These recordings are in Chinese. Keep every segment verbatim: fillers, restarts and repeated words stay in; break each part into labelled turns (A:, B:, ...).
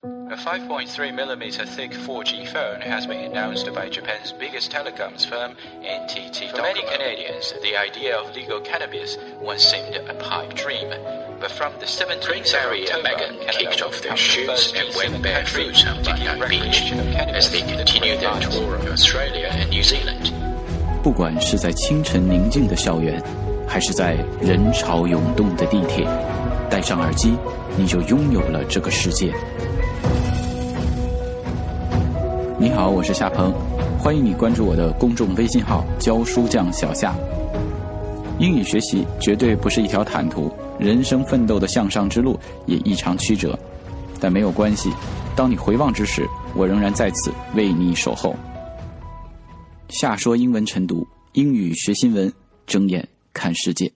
A: A five point three millimeter thick four G phone has been announced by Japan's biggest telecoms firm, N T T. For many Canadians, the idea of legal cannabis once seemed a pipe dream. But from the seventeenth of
B: Harry and
A: October,
B: Meghan
A: Canada
B: kicked off their
A: becomes the
B: shoes
A: first
B: and
A: G
B: went
A: seven
B: barefoot
A: country
B: on
A: to give
B: Backpack Beach
A: recreation of cannabis
B: as they
A: to the
B: continue their
A: twenty-first.
B: tour of Australia and New Zealand.
C: 不管是在清晨宁静的校园，还是在人潮涌动的地铁，戴上耳机，你就拥有了这个世界。你好，我是夏鹏，欢迎你关注我的公众微信号教书匠小夏。英语学习绝对不是一条坦途，人生奋斗的向上之路也异常曲折，但没有关系，当你回望之时，我仍然在此为你守候。夏说英文晨读，英语学新闻，睁眼看世界。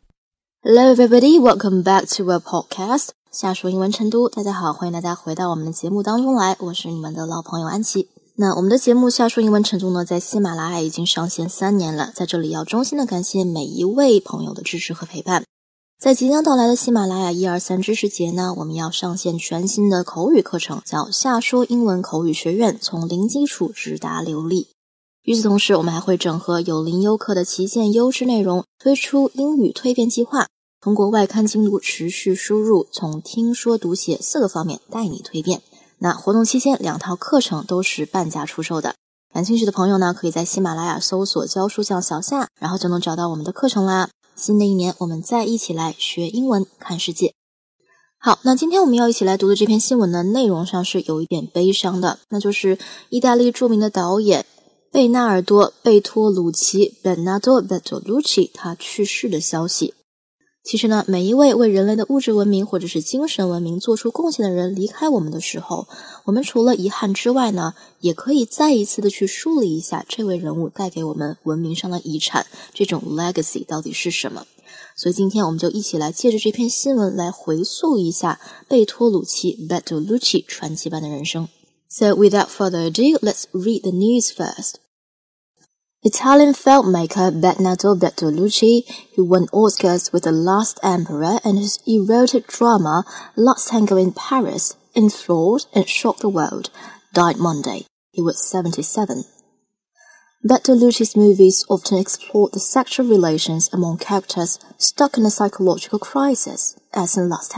D: Hello everybody, welcome back to our podcast 夏说英文晨读。大家好，欢迎大家回到我们的节目当中来，我是你们的老朋友安琪。那我们的节目夏说英文晨读呢，在喜马拉雅已经上线三年了，在这里要衷心的感谢每一位朋友的支持和陪伴。在即将到来的喜马拉雅一二三知识节呢，我们要上线全新的口语课程，叫夏说英文口语学院，从零基础直达流利。与此同时，我们还会整合有零优课的旗舰优质内容，推出英语蜕变计划，通过外刊精读持续输入，从听说读写四个方面带你蜕变。那活动期间两套课程都是半价出售的，感兴趣的朋友呢，可以在喜马拉雅搜索教书匠小夏，然后就能找到我们的课程啦。新的一年我们再一起来学英文看世界。好，那今天我们要一起来读的这篇新闻呢，内容上是有一点悲伤的，那就是意大利著名的导演贝纳尔多·贝托鲁奇 Bernardo Bertolucci 他去世的消息。其实呢，每一位为人类的物质文明或者是精神文明做出贡献的人离开我们的时候，我们除了遗憾之外呢，也可以再一次的去梳理一下这位人物带给我们文明上的遗产，这种 legacy 到底是什么。所以今天我们就一起来借着这篇新闻来回溯一下贝托鲁奇 Bertolucci 传奇般的人生。So without further ado, let's read the news first. Italian filmmaker Bernardo Bertolucci, who won Oscars with The Last Emperor and his erotic drama Last Tango in Paris, enthralled and shocked the world, died Monday. He was seventy-seven. Bertolucci's movies often explored the sexual relations among characters stuck in a psychological crisis, as in Last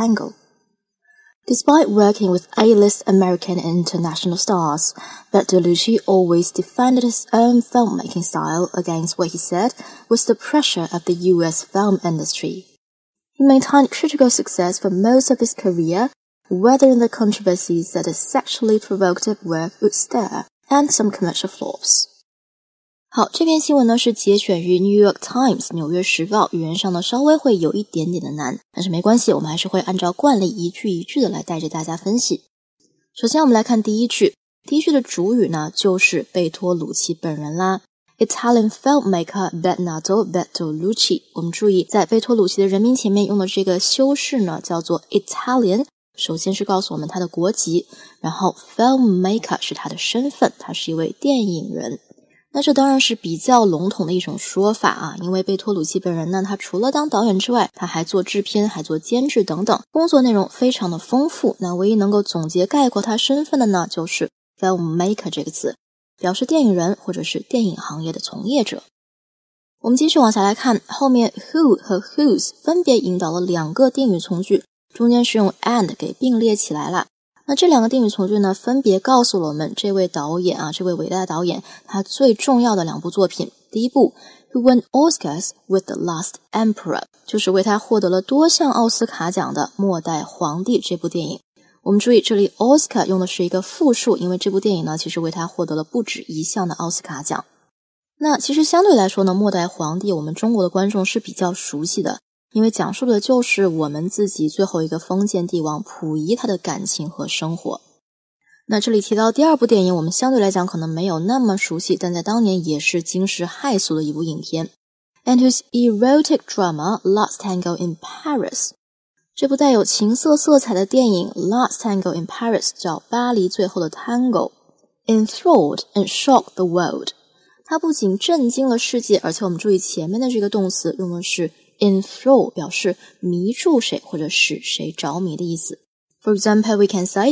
D: Tango.Despite working with A-list American and international stars, Bertolucci always defended his own filmmaking style against what he said was the pressure of the U S film industry. He maintained critical success for most of his career, weathering the controversies that his sexually provocative work would stir, and some commercial flops.好，这篇新闻呢是节选于 New York Times 纽约时报，语言上呢稍微会有一点点的难，但是没关系，我们还是会按照惯例一句一句的来带着大家分析。首先我们来看第一句，第一句的主语呢就是贝托鲁奇本人啦。Italian filmmaker Bernardo Bertolucci， 我们注意在贝托鲁奇的人名前面用的这个修饰呢叫做 Italian， 首先是告诉我们他的国籍，然后 filmmaker 是他的身份，他是一位电影人。那这当然是比较笼统的一种说法啊，因为贝托鲁奇本人呢，他除了当导演之外，他还做制片，还做监制等等，工作内容非常的丰富。那唯一能够总结概括他身份的呢，就是 filmmaker 这个词，表示电影人或者是电影行业的从业者。我们继续往下来看，后面 who 和 whose 分别引导了两个定语从句，中间是用 and 给并列起来了。那这两个定语从句呢，分别告诉了我们这位导演啊，这位伟大的导演，他最重要的两部作品。第一部 Who won Oscars with The Last Emperor， 就是为他获得了多项奥斯卡奖的《末代皇帝》这部电影。我们注意这里 Oscar 用的是一个复数，因为这部电影呢，其实为他获得了不止一项的奥斯卡奖。那其实相对来说呢，《末代皇帝》我们中国的观众是比较熟悉的，因为讲述的就是我们自己最后一个封建帝王溥仪他的感情和生活。那这里提到第二部电影，我们相对来讲可能没有那么熟悉，但在当年也是惊世骇俗的一部影片 And whose erotic drama Last Tango in Paris。 这部带有情色色彩的电影 Last Tango in Paris 叫巴黎最后的 Tango， Enthralled and shocked the world。 它不仅震惊了世界，而且我们注意前面的这个动词用的是enthrall， 表示迷住谁或者使谁着迷的意思。For example, we can say,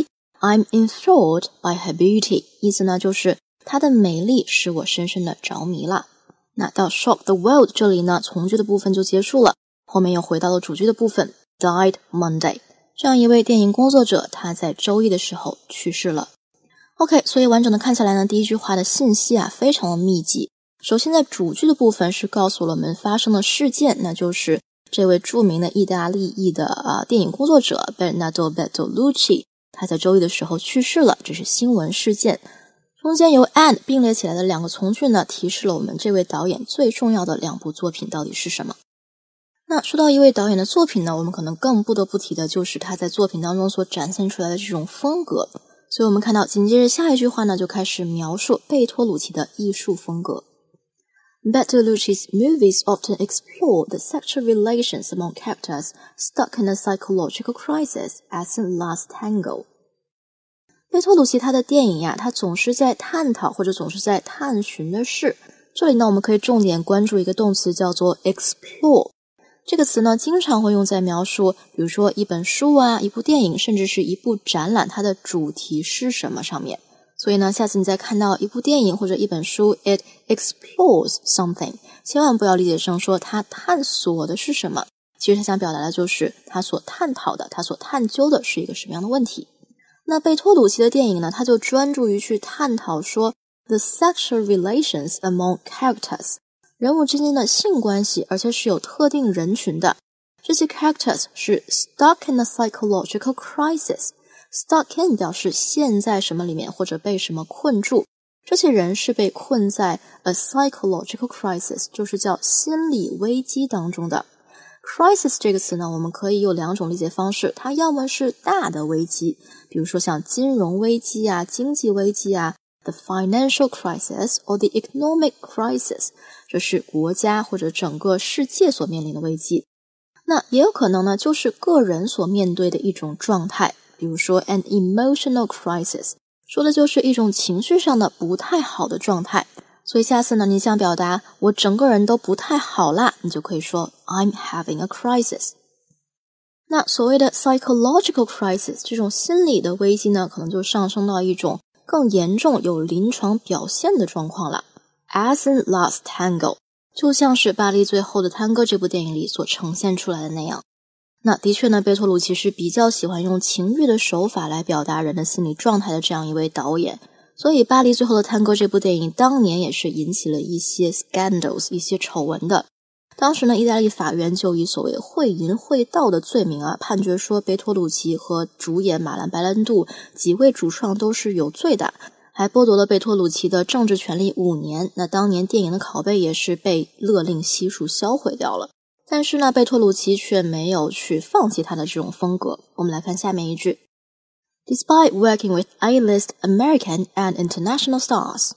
D: I'm enthralled by her beauty， 意思呢就是她的美丽使我深深的着迷了。那到 shock the world 这里呢，从句的部分就结束了，后面又回到了主句的部分 died Monday。 这样一位电影工作者，他在周一的时候去世了。 OK， 所以完整的看下来呢，第一句话的信息啊非常的密集。首先在主句的部分是告诉了我们发生的事件，那就是这位著名的意大利裔的、呃、电影工作者 Bernardo Bertolucci， 他在周一的时候去世了，这是新闻事件。中间由 and 并列起来的两个从句呢，提示了我们这位导演最重要的两部作品到底是什么。那说到一位导演的作品呢，我们可能更不得不提的就是他在作品当中所展现出来的这种风格。所以我们看到紧接着下一句话呢，就开始描述贝托鲁奇的艺术风格。Bertolucci's movies often explore the sexual relations among characters stuck in a psychological crisis, as in Last Tango。贝托鲁奇他的电影呀，他总是在探讨或者总是在探寻的是，这里呢我们可以重点关注一个动词叫做 explore。 这个词呢经常会用在描述比如说一本书啊、一部电影，甚至是一部展览，它的主题是什么上面。所以呢下次你再看到一部电影或者一本书 it explores something， 千万不要理解成说它探索的是什么，其实它想表达的就是它所探讨的、它所探究的是一个什么样的问题。那贝托鲁奇的电影呢，他就专注于去探讨说 the sexual relations among characters， 人物之间的性关系，而且是有特定人群的。这些 characters 是 stuck in a psychological crisis， stuck in 表示陷在什么里面或者被什么困住，这些人是被困在 a psychological crisis， 就是叫心理危机当中的。crisis 这个词呢，我们可以有两种理解方式，它要么是大的危机，比如说像金融危机啊、经济危机啊 the financial crisis or the economic crisis， 这是国家或者整个世界所面临的危机。那也有可能呢，就是个人所面对的一种状态，比如说 an emotional crisis， 说的就是一种情绪上的不太好的状态。所以下次呢，你想表达我整个人都不太好啦，你就可以说 I'm having a crisis。 那所谓的 psychological crisis， 这种心理的危机呢，可能就上升到一种更严重有临床表现的状况了。 As in Last Tango， 就像是巴黎最后的探戈这部电影里所呈现出来的那样。那的确呢，贝托鲁奇是比较喜欢用情欲的手法来表达人的心理状态的这样一位导演。所以巴黎最后的探戈这部电影当年也是引起了一些 scandals， 一些丑闻的。当时呢，意大利法院就以所谓贿淫贿盗的罪名啊，判决说贝托鲁奇和主演马兰白兰度几位主创都是有罪的，还剥夺了贝托鲁奇的政治权利五年。那当年电影的拷贝也是被勒令悉数销毁掉了。但是呢，贝托鲁奇却没有去放弃他的这种风格。我们来看下面一句。Despite working with A-list American and international stars，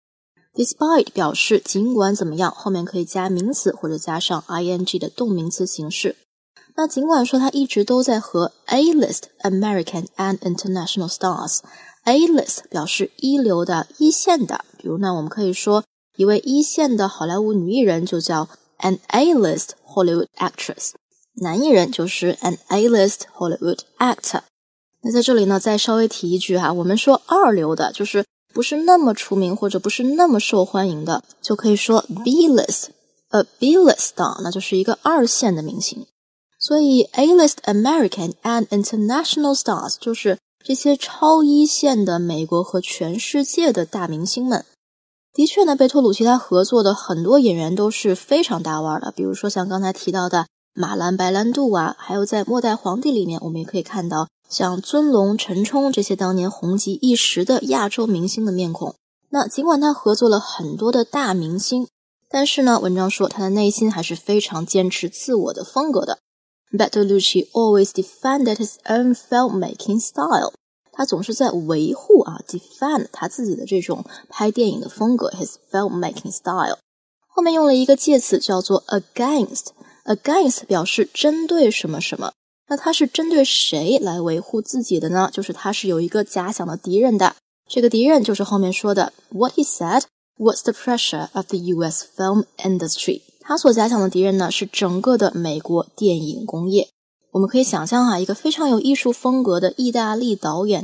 D: Despite 表示尽管怎么样，后面可以加名词或者加上 ing 的动名词形式。那尽管说他一直都在和 A-list American and international stars， A-list 表示一流的、一线的，比如呢，我们可以说一位一线的好莱坞女艺人就叫 an A-list Hollywood actress， 男艺人就是 an A-list Hollywood actor。那在这里呢，再稍微提一句哈，我们说二流的，就是不是那么出名或者不是那么受欢迎的，就可以说 B-list。A B-list star 那就是一个二线的明星。所以 A-list American and international stars 就是这些超一线的美国和全世界的大明星们。的确呢，贝托鲁奇他合作的很多演员都是非常大腕的，比如说像刚才提到的马兰白兰度啊，还有在末代皇帝里面我们也可以看到像尊龙、陈冲这些当年红极一时的亚洲明星的面孔。那尽管他合作了很多的大明星，但是呢，文章说他的内心还是非常坚持自我的风格的。Bertolucci always defended his own filmmaking style， 他总是在维护啊 defend 他自己的这种拍电影的风格 his filmmaking style。 后面用了一个介词叫做 against， against 表示针对什么什么。那他是针对谁来维护自己的呢？就是他是有一个假想的敌人的，这个敌人就是后面说的 What he said was the pressure of the U S film industry。 他所假想的敌人呢，是整个的美国电影工业。我们可以想象哈，一个非常有艺术风格的意大利导演呢，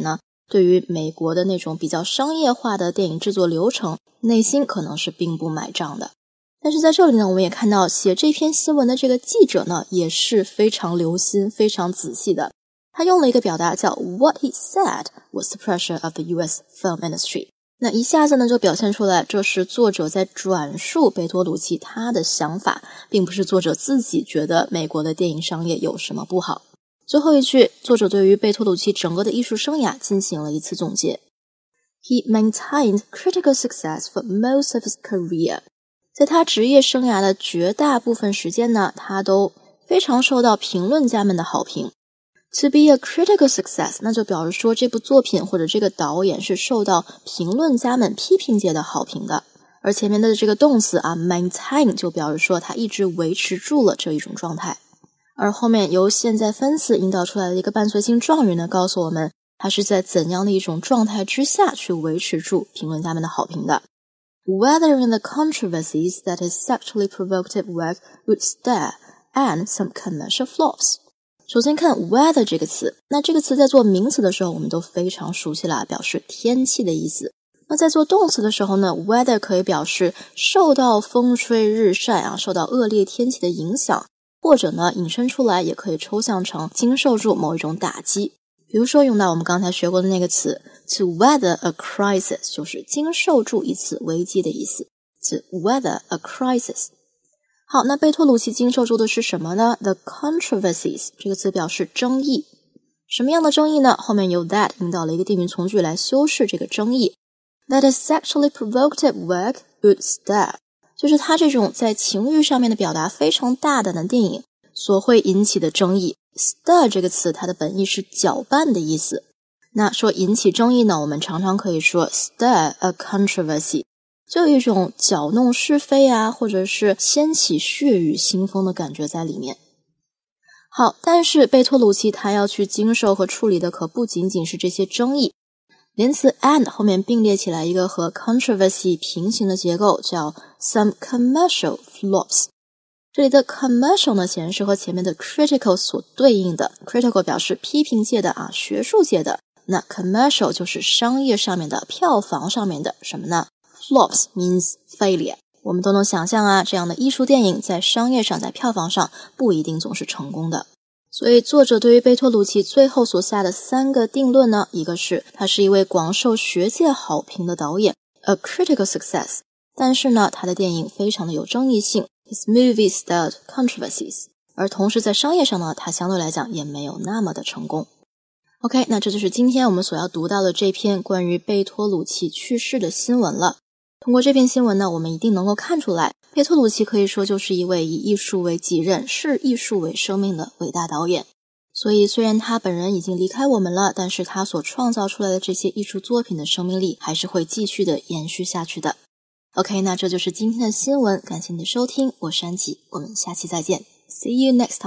D: 对于美国的那种比较商业化的电影制作流程，内心可能是并不买账的。但是在这里呢，我们也看到写这篇新闻的这个记者呢，也是非常留心、非常仔细的。他用了一个表达叫 What he said was the pressure of the U S film industry。那一下子呢就表现出来，这是作者在转述贝托鲁奇他的想法，并不是作者自己觉得美国的电影商业有什么不好。最后一句，作者对于贝托鲁奇整个的艺术生涯进行了一次总结。He maintained critical success for most of his career。在他职业生涯的绝大部分时间呢，他都非常受到评论家们的好评。To be a critical success， 那就表示说这部作品或者这个导演是受到评论家们批评界的好评的。而前面的这个动词啊 maintain 就表示说他一直维持住了这一种状态。而后面由现在分词引导出来的一个伴随性状语呢，告诉我们他是在怎样的一种状态之下去维持住评论家们的好评的。Whether in the controversies that his sexually provocative work would stir and some commercial flops。首先看 weather 这个词，那这个词在做名词的时候我们都非常熟悉了，表示天气的意思。那在做动词的时候呢 weather 可以表示受到风吹日晒啊，受到恶劣天气的影响，或者呢引申出来也可以抽象成经受住某一种打击。比如说用到我们刚才学过的那个词 to weather a crisis， 就是经受住一次危机的意思。 to weather a crisis。好，那贝托鲁奇经受住的是什么呢？ The controversies 这个词表示争议。什么样的争议呢？后面由 that 引导了一个定语从句来修饰这个争议。That is sexually provocative work would stir， 就是他这种在情欲上面的表达非常大胆的电影所会引起的争议。Stir 这个词它的本意是搅拌的意思。那说引起争议呢，我们常常可以说 stir a controversy，就有一种搅弄是非啊，或者是掀起血雨腥风的感觉在里面。好，但是贝托鲁奇他要去经受和处理的可不仅仅是这些争议。连词 and 后面并列起来一个和 controversy 平行的结构，叫 some commercial flops。这里的 commercial 呢，显然是和前面的 critical 所对应的。critical 表示批评界的啊，学术界的。那 commercial 就是商业上面的，票房上面的什么呢？Flops means failure。 我们都能想象啊，这样的艺术电影在商业上在票房上不一定总是成功的。所以作者对于贝托鲁奇最后所下的三个定论呢，一个是他是一位广受学界好评的导演 a critical success， 但是呢他的电影非常的有争议性 his movies stirred controversies， 而同时在商业上呢他相对来讲也没有那么的成功。OK， 那这就是今天我们所要读到的这篇关于贝托鲁奇去世的新闻了。通过这篇新闻呢，我们一定能够看出来，贝托鲁奇可以说就是一位以艺术为己任、视艺术为生命的伟大导演。所以虽然他本人已经离开我们了，但是他所创造出来的这些艺术作品的生命力还是会继续的延续下去的。OK， 那这就是今天的新闻，感谢你的收听，我是安琪，我们下期再见。See you next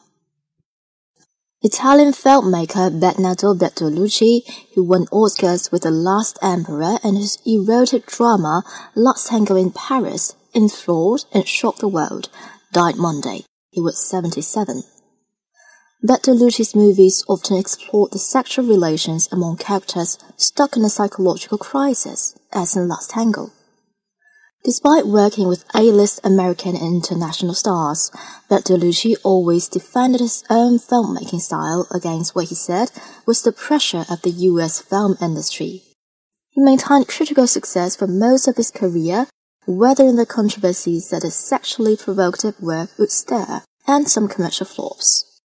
D: time.Italian filmmaker Bernardo Bertolucci, who won Oscars with The Last Emperor and his erotic drama Last Tango in Paris, enthralled and shocked the world, died Monday. He was seventy-seven. Bertolucci's movies often explored the sexual relations among characters stuck in a psychological crisis, as in Last Tango.Despite working with A-list American and international stars, Bertolucci always defended his own filmmaking style against what he said was the pressure of the U S film industry. He maintained critical success for most of his career, weathering the controversies that his sexually provocative work would stir, and some commercial flops.